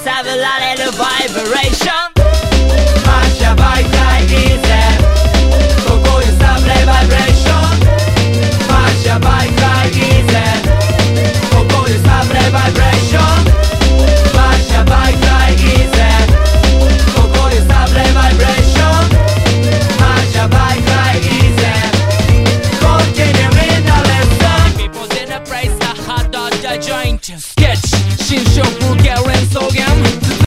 揺さぶられるバイブレーション